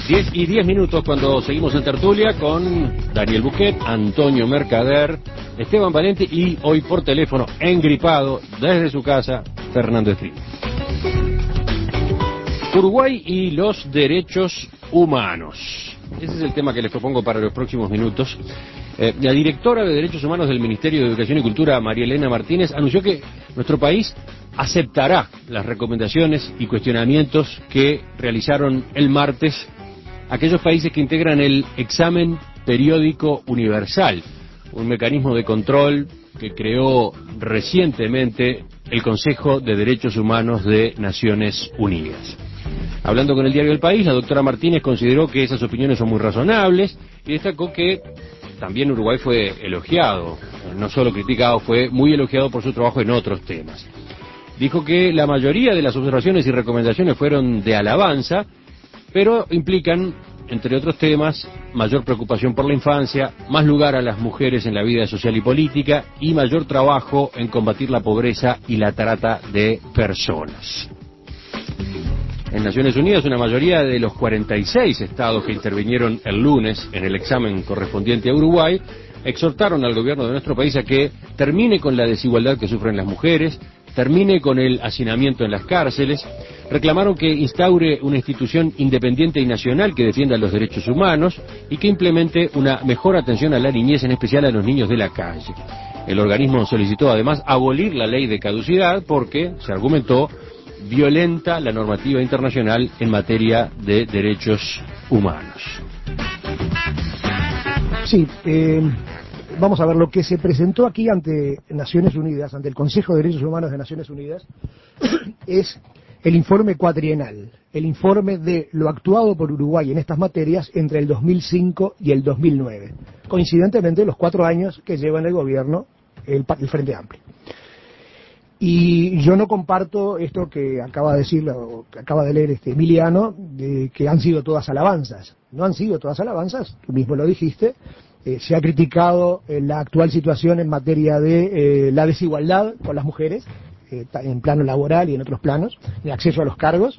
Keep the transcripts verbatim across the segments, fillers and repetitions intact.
diez y diez minutos cuando seguimos en tertulia con Daniel Buquet, Antonio Mercader, Esteban Valente y hoy por teléfono, engripado, desde su casa, Fernando Escribá. Uruguay y los derechos humanos. Ese es el tema que les propongo para los próximos minutos. Eh, la directora de Derechos Humanos del Ministerio de Educación y Cultura, María Elena Martínez, anunció que nuestro país aceptará las recomendaciones y cuestionamientos que realizaron el martes aquellos países que integran el examen periódico universal, un mecanismo de control que creó recientemente el Consejo de Derechos Humanos de Naciones Unidas. Hablando con el diario El País, la doctora Martínez consideró que esas opiniones son muy razonables y destacó que también Uruguay fue elogiado, no solo criticado, fue muy elogiado por su trabajo en otros temas. Dijo que la mayoría de las observaciones y recomendaciones fueron de alabanza, pero implican, entre otros temas, mayor preocupación por la infancia, más lugar a las mujeres en la vida social y política y mayor trabajo en combatir la pobreza y la trata de personas. En Naciones Unidas, una mayoría de los cuarenta y seis estados que intervinieron el lunes en el examen correspondiente a Uruguay exhortaron al gobierno de nuestro país a que termine con la desigualdad que sufren las mujeres, termine con el hacinamiento en las cárceles, reclamaron que instaure una institución independiente y nacional que defienda los derechos humanos y que implemente una mejor atención a la niñez, en especial a los niños de la calle. El organismo solicitó además abolir la ley de caducidad porque, se argumentó, violenta la normativa internacional en materia de derechos humanos. Sí, eh, vamos a ver, lo que se presentó aquí ante Naciones Unidas, ante el Consejo de Derechos Humanos de Naciones Unidas, es el informe cuatrienal, el informe de lo actuado por Uruguay en estas materias entre el dos mil cinco y el dos mil nueve, coincidentemente los cuatro años que lleva en el gobierno el, el Frente Amplio. Y yo no comparto esto que acaba de decir, o que acaba de leer este Emiliano, de que han sido todas alabanzas. No han sido todas alabanzas, tú mismo lo dijiste. Eh, se ha criticado eh, la actual situación en materia de eh, la desigualdad con las mujeres, eh, en plano laboral y en otros planos, de acceso a los cargos.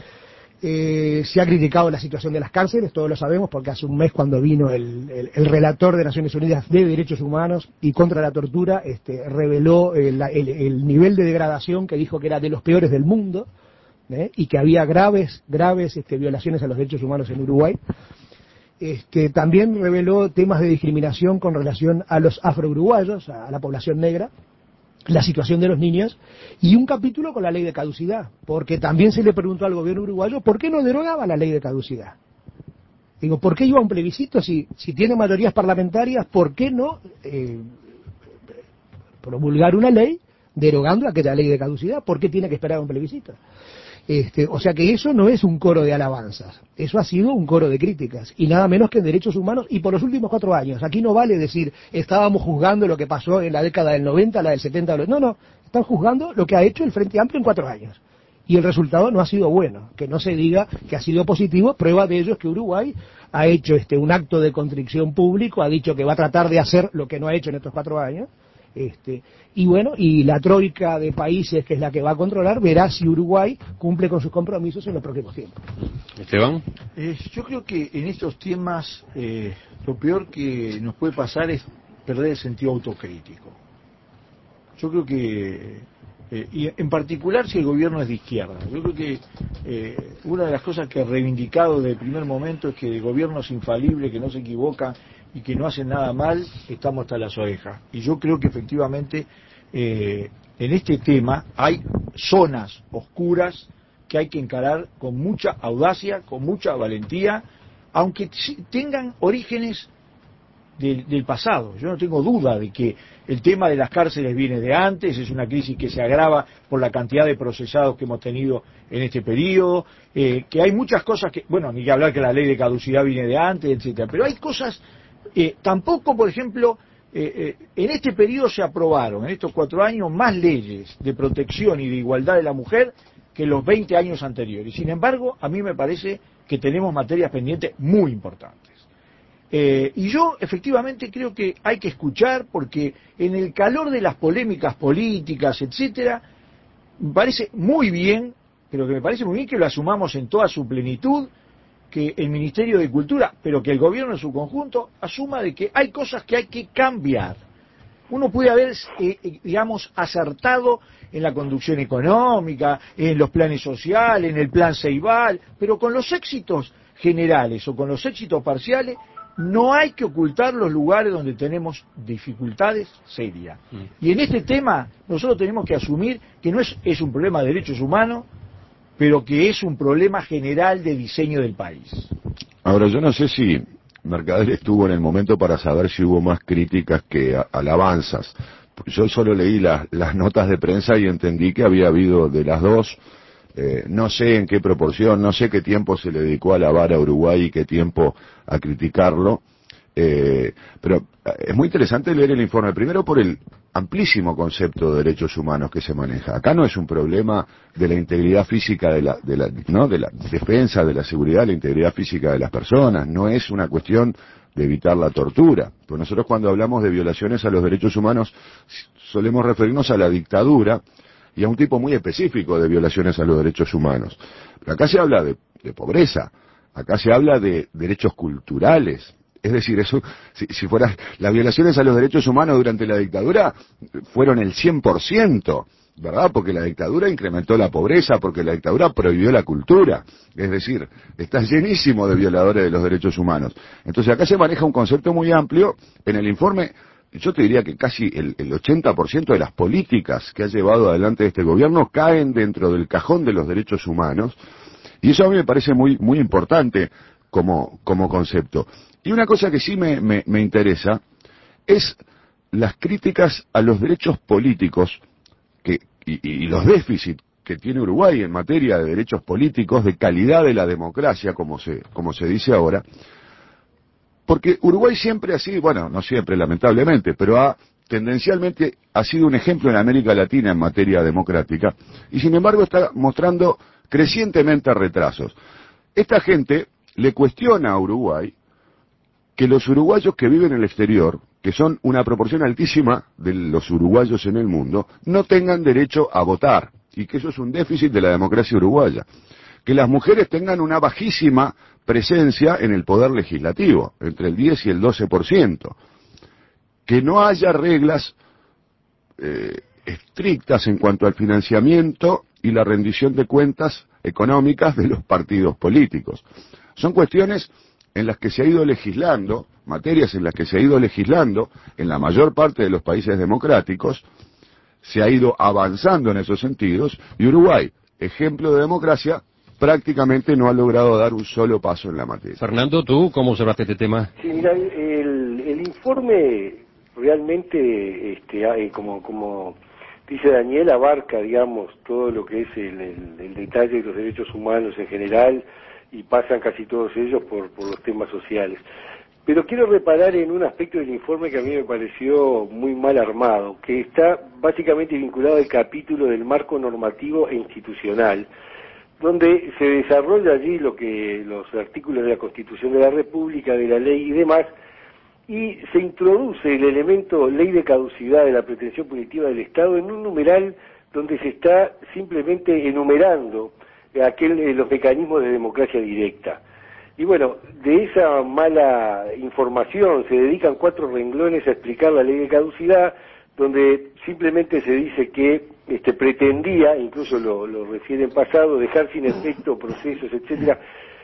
Eh, se ha criticado la situación de las cárceles, todos lo sabemos, porque hace un mes cuando vino el, el, el relator de Naciones Unidas de Derechos Humanos y contra la tortura, este, reveló el, el, el nivel de degradación que dijo que era de los peores del mundo, ¿eh? Y que había graves, graves este, violaciones a los derechos humanos en Uruguay. Este, también reveló temas de discriminación con relación a los afro-uruguayos, a, a la población negra, la situación de los niños, y un capítulo con la ley de caducidad, porque también se le preguntó al gobierno uruguayo por qué no derogaba la ley de caducidad. Digo, ¿por qué iba a un plebiscito si, si tiene mayorías parlamentarias? ¿Por qué no eh, promulgar una ley derogando aquella ley de caducidad? ¿Por qué tiene que esperar a un plebiscito? Este, o sea que eso no es un coro de alabanzas, eso ha sido un coro de críticas, y nada menos que en derechos humanos, y por los últimos cuatro años. Aquí no vale decir, estábamos juzgando lo que pasó en la década del noventa, la del setenta, no, no, están juzgando lo que ha hecho el Frente Amplio en cuatro años. Y el resultado no ha sido bueno, que no se diga que ha sido positivo. Prueba de ello es que Uruguay ha hecho este un acto de contrición público, ha dicho que va a tratar de hacer lo que no ha hecho en estos cuatro años. Este, y bueno, y la troika de países, que es la que va a controlar, verá si Uruguay cumple con sus compromisos en los próximos tiempos. Esteban. Eh, yo creo que en estos temas eh, lo peor que nos puede pasar es perder el sentido autocrítico. Yo creo que, eh, y en particular si el gobierno es de izquierda, yo creo que eh, una de las cosas que he reivindicado desde el primer momento es que el gobierno es infalible, que no se equivoca y que no hacen nada mal, estamos hasta las orejas. Y yo creo que efectivamente eh, en este tema hay zonas oscuras que hay que encarar con mucha audacia, con mucha valentía, aunque tengan orígenes de, del pasado. Yo no tengo duda de que el tema de las cárceles viene de antes, es una crisis que se agrava por la cantidad de procesados que hemos tenido en este periodo, eh, que hay muchas cosas que, bueno, ni que hablar que la ley de caducidad viene de antes, etcétera, pero hay cosas. Eh, tampoco, por ejemplo, eh, eh, en este periodo se aprobaron, en estos cuatro años, más leyes de protección y de igualdad de la mujer que los veinte años anteriores. Sin embargo, a mí me parece que tenemos materias pendientes muy importantes. Eh, y yo, efectivamente, creo que hay que escuchar, porque en el calor de las polémicas políticas, etcétera, me parece muy bien, pero que me parece muy bien que lo asumamos en toda su plenitud, que el Ministerio de Cultura, pero que el gobierno en su conjunto, asuma de que hay cosas que hay que cambiar. Uno puede haber, eh, digamos, acertado en la conducción económica, en los planes sociales, en el plan Ceibal, pero con los éxitos generales o con los éxitos parciales, no hay que ocultar los lugares donde tenemos dificultades serias. Y en este tema, nosotros tenemos que asumir que no es, es un problema de derechos humanos, pero que es un problema general de diseño del país. Ahora, yo no sé si Mercader estuvo en el momento para saber si hubo más críticas que a, alabanzas. Yo solo leí las, las notas de prensa y entendí que había habido de las dos. Eh, no sé en qué proporción, no sé qué tiempo se le dedicó a alabar a Uruguay y qué tiempo a criticarlo. Eh, pero es muy interesante leer el informe, primero por el amplísimo concepto de derechos humanos que se maneja. Acá no es un problema de la integridad física de la, de la, ¿no? de la defensa de la seguridad, la integridad física de las personas, no es una cuestión de evitar la tortura. Pues nosotros cuando hablamos de violaciones a los derechos humanos solemos referirnos a la dictadura y a un tipo muy específico de violaciones a los derechos humanos. Pero acá se habla de, de pobreza, acá se habla de derechos culturales. Es decir, eso, si, si fuera, las violaciones a los derechos humanos durante la dictadura fueron el cien por ciento, ¿verdad? Porque la dictadura incrementó la pobreza, porque la dictadura prohibió la cultura. Es decir, está llenísimo de violadores de los derechos humanos. Entonces acá se maneja un concepto muy amplio. En el informe, yo te diría que casi el, el ochenta por ciento de las políticas que ha llevado adelante este gobierno caen dentro del cajón de los derechos humanos. Y eso a mí me parece muy, muy importante como, como concepto. Y una cosa que sí me, me, me interesa es las críticas a los derechos políticos que, y, y los déficits que tiene Uruguay en materia de derechos políticos, de calidad de la democracia, como se, como se dice ahora, porque Uruguay siempre ha sido, bueno, no siempre lamentablemente, pero ha tendencialmente ha sido un ejemplo en América Latina en materia democrática, y sin embargo está mostrando crecientemente retrasos. Esta gente le cuestiona a Uruguay que los uruguayos que viven en el exterior, que son una proporción altísima de los uruguayos en el mundo, no tengan derecho a votar, y que eso es un déficit de la democracia uruguaya. Que las mujeres tengan una bajísima presencia en el poder legislativo, entre el diez y el doce por ciento. Que no haya reglas eh, estrictas en cuanto al financiamiento y la rendición de cuentas económicas de los partidos políticos. Son cuestiones en las que se ha ido legislando, materias en las que se ha ido legislando en la mayor parte de los países democráticos, se ha ido avanzando en esos sentidos, y Uruguay, ejemplo de democracia, prácticamente no ha logrado dar un solo paso en la materia. Fernando, ¿tú cómo observaste este tema? Sí, mira, el, el informe realmente, este, como, como dice Daniel, abarca, digamos, todo lo que es el, el, el detalle de los derechos humanos en general, y pasan casi todos ellos por, por los temas sociales. Pero quiero reparar en un aspecto del informe que a mí me pareció muy mal armado, que está básicamente vinculado al capítulo del marco normativo e institucional, donde se desarrolla allí lo que los artículos de la Constitución de la República, de la ley y demás, y se introduce el elemento ley de caducidad de la pretensión punitiva del Estado en un numeral donde se está simplemente enumerando aquel, eh, los mecanismos de democracia directa. Y bueno, de esa mala información se dedican cuatro renglones a explicar la ley de caducidad, donde simplemente se dice que este, pretendía, incluso lo, lo refiere en pasado, dejar sin efecto procesos, etcétera.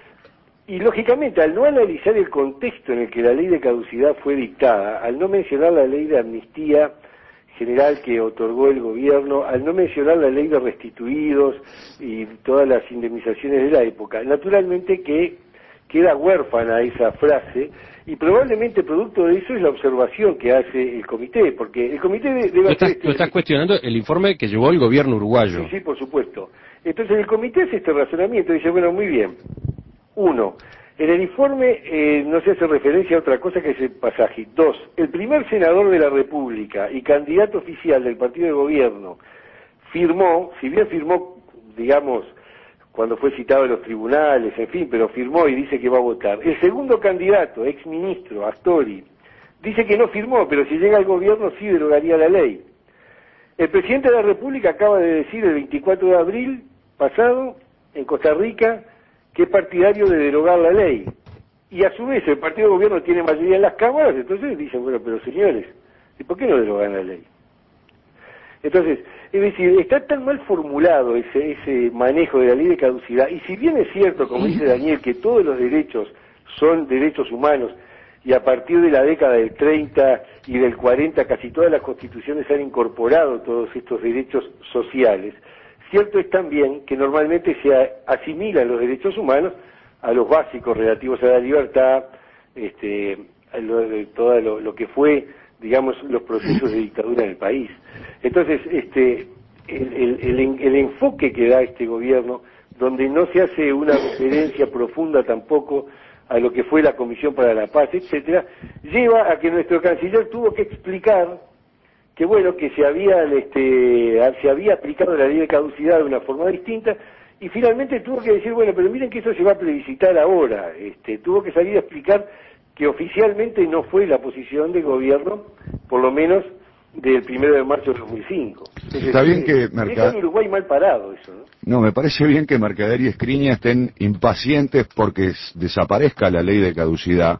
Y lógicamente, al no analizar el contexto en el que la ley de caducidad fue dictada, al no mencionar la ley de amnistía general que otorgó el gobierno, al no mencionar la ley de restituidos y todas las indemnizaciones de la época, naturalmente que queda huérfana esa frase, y probablemente producto de eso es la observación que hace el comité, porque el comité debe ¿Tú estás, hacer... tú estás cuestionando el informe que llevó el gobierno uruguayo? Sí, sí, por supuesto. Entonces el comité hace este razonamiento y dice, bueno, muy bien. Uno, en el informe eh, no se hace referencia a otra cosa que ese pasaje. Dos, el primer senador de la República y candidato oficial del partido de gobierno firmó, si bien firmó, digamos, cuando fue citado en los tribunales, en fin, pero firmó y dice que va a votar. El segundo candidato, ex ministro, Astori, dice que no firmó, pero si llega al gobierno sí derogaría la ley. El presidente de la República acaba de decir el veinticuatro de abril pasado, en Costa Rica, que es partidario de derogar la ley. Y a su vez el partido de gobierno tiene mayoría en las cámaras, entonces dicen, bueno, pero señores, ¿y por qué no derogan la ley? Entonces, es decir, está tan mal formulado ese, ese manejo de la ley de caducidad, y si bien es cierto, como dice Daniel, que todos los derechos son derechos humanos, y a partir de la década del treinta y del cuarenta casi todas las constituciones han incorporado todos estos derechos sociales, cierto es también que normalmente se asimilan los derechos humanos a los básicos relativos a la libertad, este, a lo, todo lo, lo que fue, digamos, los procesos de dictadura en el país. Entonces, este, el, el, el, el enfoque que da este gobierno, donde no se hace una referencia profunda tampoco a lo que fue la Comisión para la Paz, etcétera, lleva a que nuestro canciller tuvo que explicar que bueno, que se había, este, se había aplicado la ley de caducidad de una forma distinta, y finalmente tuvo que decir, bueno, pero miren que eso se va a plebiscitar ahora, este, tuvo que salir a explicar que oficialmente no fue la posición del gobierno, por lo menos del primero de marzo de dos mil cinco. Entonces, está bien que eh, Mercader... deja en Uruguay mal parado eso, ¿no? No, me parece bien que Mercader y Escriña estén impacientes porque desaparezca la ley de caducidad.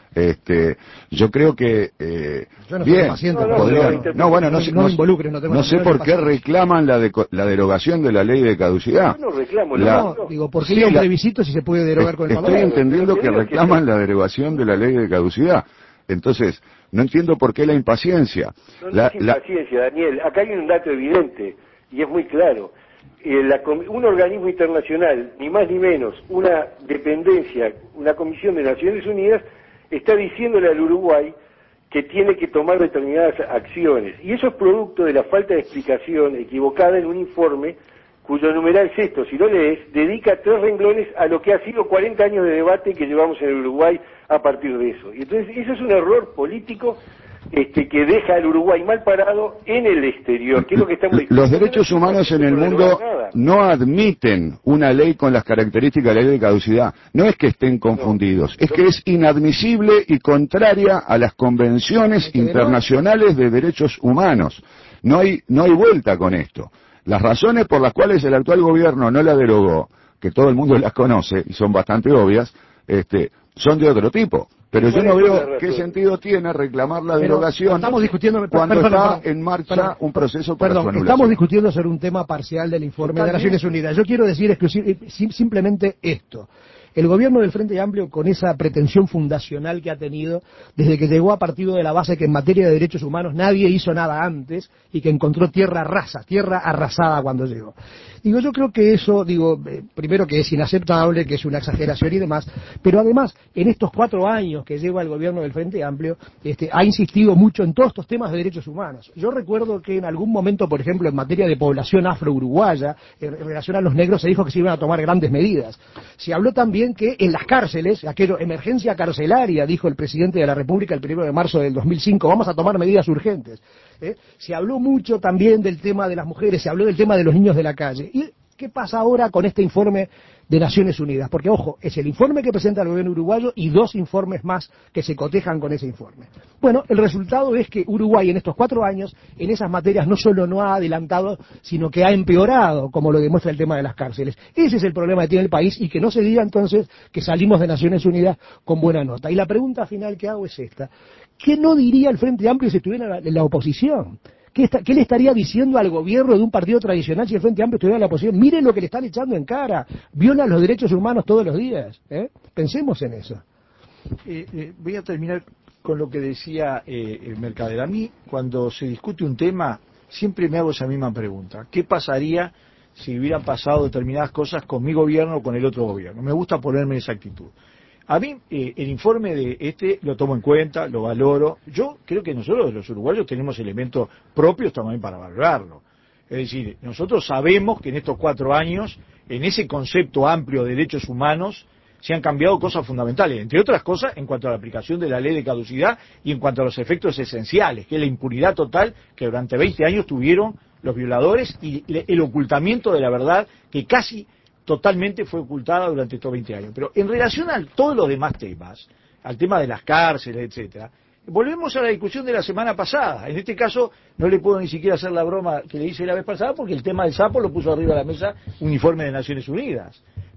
Este, yo creo que eh, yo no bien, paciente, no, podrían, no, no, no, bueno, no, no, sé- no no- me involucre, no tengo no sé nada de por qué paciencia. reclaman la, de, la derogación de la ley de caducidad. Yo no reclamo, La- no, No, digo, ¿por qué Sí, ir a un la- plebiscito si se puede derogar con el Estoy Parlamento? entendiendo Pero que primero que reclaman se- la derogación de la ley de caducidad. Entonces, no entiendo por qué la impaciencia. No, no La- es la- impaciencia, Daniel. Acá hay un dato evidente, y es muy claro. Eh, la com- un organismo internacional, ni más ni menos, una dependencia, una comisión de Naciones Unidas, está diciéndole al Uruguay que tiene que tomar determinadas acciones. Y eso es producto de la falta de explicación equivocada en un informe cuyo numeral sexto, si lo lees, dedica tres renglones a lo que ha sido cuarenta años de debate que llevamos en el Uruguay a partir de eso. Y entonces, eso es un error político este, que deja al Uruguay mal parado en el exterior, que es lo que estamos Los discutiendo. derechos humanos en el No mundo derogar nada. no admiten una ley con las características de la ley de caducidad. No es que estén confundidos, es que es inadmisible y contraria a las convenciones internacionales de derechos humanos. No hay, no hay vuelta con esto. Las razones por las cuales el actual gobierno no la derogó, que todo el mundo las conoce y son bastante obvias, este, son de otro tipo. Pero yo no veo qué sentido tiene reclamar la Pero derogación estamos discutiendo cuando perdón, está perdón, en marcha perdón, un proceso para perdón, su anulación. estamos discutiendo sobre un tema parcial del informe de Totalmente. Naciones Unidas. Yo quiero decir exclusiv- sim- simplemente esto. El gobierno del Frente Amplio, con esa pretensión fundacional que ha tenido, desde que llegó a partido de la base que en materia de derechos humanos nadie hizo nada antes y que encontró tierra rasa, tierra arrasada cuando llegó. Digo, yo creo que eso, digo, eh, primero que es inaceptable, que es una exageración y demás, pero además, en estos cuatro años que lleva el gobierno del Frente Amplio, este, ha insistido mucho en todos estos temas de derechos humanos. Yo recuerdo que en algún momento, por ejemplo, en materia de población afro-uruguaya, en relación a los negros, se dijo que se iban a tomar grandes medidas. Se habló también que en las cárceles, aquello, emergencia carcelaria, dijo el presidente de la República el primero de marzo del dos mil cinco, vamos a tomar medidas urgentes. ¿eh? Se habló mucho también del tema de las mujeres, se habló del tema de los niños de la calle. ¿Y qué pasa ahora con este informe de Naciones Unidas? Porque, ojo, es el informe que presenta el gobierno uruguayo y dos informes más que se cotejan con ese informe. Bueno, el resultado es que Uruguay en estos cuatro años, en esas materias, no solo no ha adelantado, sino que ha empeorado, como lo demuestra el tema de las cárceles. Ese es el problema que tiene el país, y que no se diga entonces que salimos de Naciones Unidas con buena nota. Y la pregunta final que hago es esta. ¿Qué no diría el Frente Amplio si estuviera en la oposición? ¿Qué, está, ¿Qué le estaría diciendo al gobierno de un partido tradicional si el Frente Amplio estuviera en la oposición? Miren lo que le están echando en cara. Violan los derechos humanos todos los días. ¿eh? Pensemos en eso. Eh, eh, voy a terminar con lo que decía eh, el Mercader. A mí, cuando se discute un tema, siempre me hago esa misma pregunta. ¿Qué pasaría si hubieran pasado determinadas cosas con mi gobierno o con el otro gobierno? Me gusta ponerme en esa actitud. A mí, eh, el informe de este lo tomo en cuenta, lo valoro. Yo creo que nosotros, los uruguayos, tenemos elementos propios también para valorarlo. Es decir, nosotros sabemos que en estos cuatro años, en ese concepto amplio de derechos humanos, se han cambiado cosas fundamentales, entre otras cosas en cuanto a la aplicación de la ley de caducidad y en cuanto a los efectos esenciales, que es la impunidad total que durante veinte años tuvieron los violadores y el ocultamiento de la verdad que casi totalmente fue ocultada durante estos veinte años. Pero en relación a todos los demás temas, al tema de las cárceles, etcétera, volvemos a la discusión de la semana pasada. En este caso no le puedo ni siquiera hacer la broma que le hice la vez pasada porque el tema del sapo lo puso arriba de la mesa un informe de Naciones Unidas.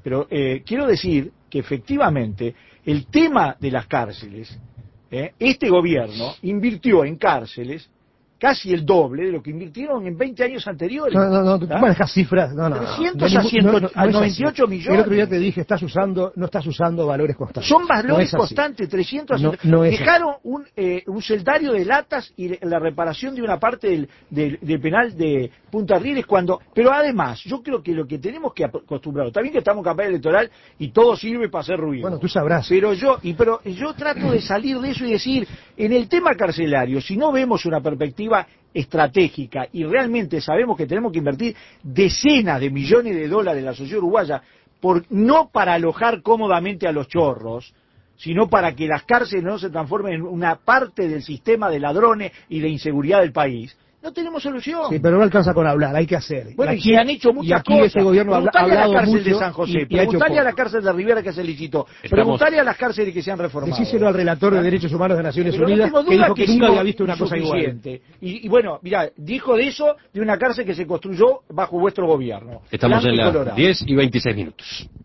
pero eh, quiero decir que efectivamente el tema de las cárceles, eh, este gobierno invirtió en cárceles casi el doble de lo que invirtieron en veinte años anteriores. No, no, no, tú ¿Ah? manejas cifras. No, no, trescientos no, a, cien, no, no, no a es noventa y ocho así. millones. El otro día te dije, estás usando, no estás usando valores constantes. Son valores no constantes, trescientos a no, ciento. no es Dejaron un, eh, un celdario de latas y la reparación de una parte del, del, del penal de Punta Rieles cuando... Pero además, yo creo que lo que tenemos que acostumbrarnos, está bien que estamos en campaña electoral y todo sirve para hacer ruido. Bueno, tú sabrás. Pero yo, y pero yo trato de salir de eso y decir, en el tema carcelario, si no vemos una perspectiva estratégica y realmente sabemos que tenemos que invertir decenas de millones de dólares en la sociedad uruguaya, por, no para alojar cómodamente a los chorros, sino para que las cárceles no se transformen en una parte del sistema de ladrones y de inseguridad del país, no tenemos solución. Sí, pero no alcanza con hablar, hay que hacer. Bueno, y y se han hecho muchas y aquí cosas. Este gobierno ha Preguntale a hablado la cárcel mucho de San José, y- y ha hecho preguntale a la poco. cárcel de Rivera que se licitó, Estamos- preguntale a las cárceles que se han reformado. Decíselo al relator de Derechos Humanos de Naciones Pero no Unidas, tengo que duda dijo que, que nunca hicimos había visto una cosa igual. insuficiente. Y, y bueno, mira, dijo de eso de una cárcel que se construyó bajo vuestro gobierno. Estamos Blanco en y las colorado. diez y veintiséis minutos.